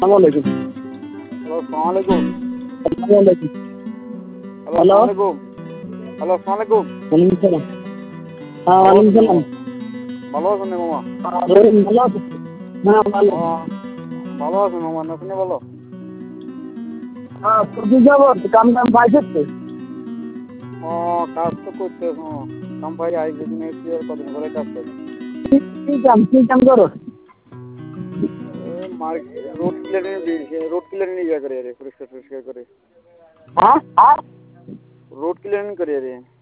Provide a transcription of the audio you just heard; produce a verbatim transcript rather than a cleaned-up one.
আসসালামু আলাইকুম। হ্যালো, আসসালামু আলাইকুম। আসসালামু আলাইকুম। Hello, hello. আসসালামু আলাইকুম। হ্যালো, আসসালামু আলাইকুম। ওয়ালাইকুম সালাম। হ্যাঁ, ভালো ওয়ালাইকুম আছেন সালাম। মামা? ভালো আছেন রে মামা? রহিম ভালো আছো? হ্যাঁ, ভালো। ও, ভালো আছেন মামা, না আপনি ভালো? হ্যাঁ, কতদিন যাবত কাম টাম পাইছিস তো? ও, কাজ তো করতে মামা। কাম পাই আই যেদিন এসেছি আর কদিন পরে কাজ পাই। কি কি কাম কি কাম করো? রোড ক্লিয়ারিং রোড ক্লিয়ারিং ইয়া করে রে, পরিষ্কার পরিষ্কার করে। হ্যাঁ? রোড ক্লিয়ারিং করে রে।